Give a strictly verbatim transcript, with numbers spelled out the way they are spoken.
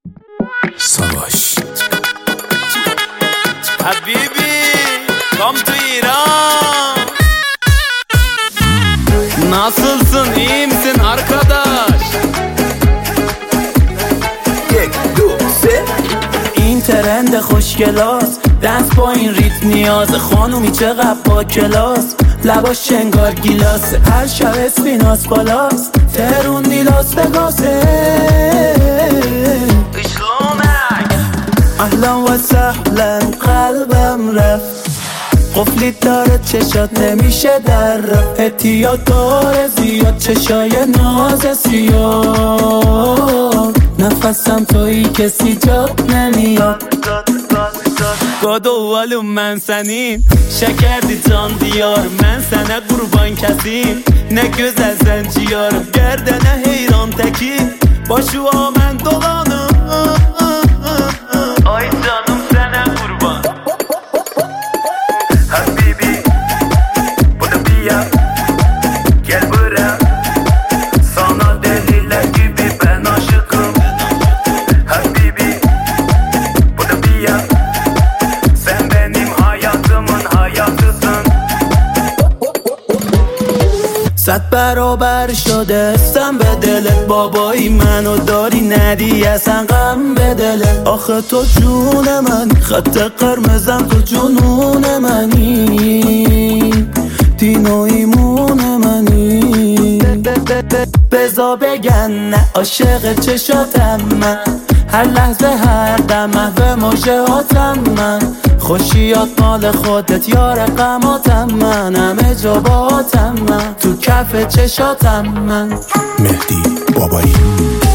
سواش حبیبی کام تو ایران. Nasılsın, iyi misin arkadaş? یک دو سه. این ترند خوشگلاس، دنس با این ریت نیازه. خانومی چقدر با کلاس، لباش شنگار گیلاسه. هر شب اسپیناس بالاست، ترون دیلاس بگاسه. اهلا و سهلا قلبم رفت، قفلی داره چشات نمیشه در رفت. احتیاط داره زیاد چشای ناز سیاد. نفسم تویی کسی جات نمیاد. Godo oğlum ben senin, şekerdi can diyar. Ben sana kurban kesin, ne güzel sen ciğerim. Gerdene heyran tekin, başı amen dolanım. Ay canım sana kurban. Habibi, bu da bir ya. Gel buraya, sana deliler gibi ben aşıkım. Habibi, bu da bir ya. Sen benim hayatımın hayatısın. صد برابر شده استم به دلت. بابایی منو داری ندی اصلا غم به دلت. آخه تو جون من، خط قرمزم تو جنون منی. دین و ایمون منی. بزا بگن نه عاشق چشاتم من. هر لحظه هر دم محو مژهاتم من. خوشیات مال خودت یار غماتم من. همه جا باهاتم من، تو کف چشاتم من. مهدی بابایی.